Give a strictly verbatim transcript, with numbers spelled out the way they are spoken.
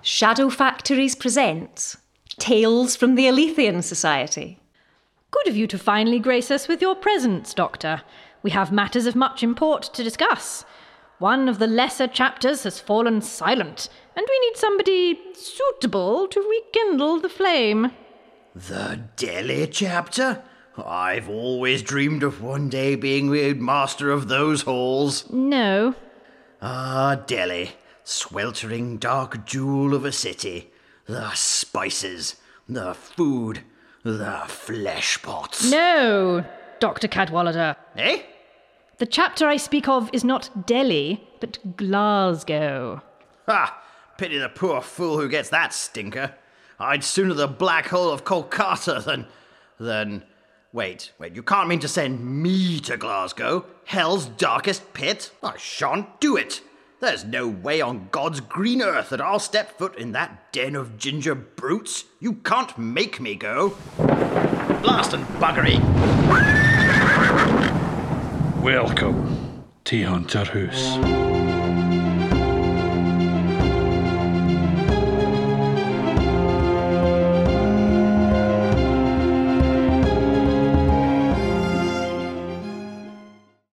Shadow Factories present Tales from the Aletheian Society. Good of you to finally grace us with your presence, Doctor. We have matters of much import to discuss. One of the lesser chapters has fallen silent, and we need somebody suitable to rekindle the flame. The Delhi chapter? I've always dreamed of one day being made master of those halls. No. Ah, Delhi, sweltering dark jewel of a city. The spices, the food, the flesh pots. No, Doctor Cadwallader. Eh? The chapter I speak of is not Delhi, but Glasgow. Ha! Pity the poor fool who gets that stinker. I'd sooner the black hole of Kolkata than... than... Wait, wait, you can't mean to send me to Glasgow? Hell's darkest pit? I shan't do it. There's no way on God's green earth that I'll step foot in that den of ginger brutes. You can't make me go. Blast and buggery. Welcome to Hunter House.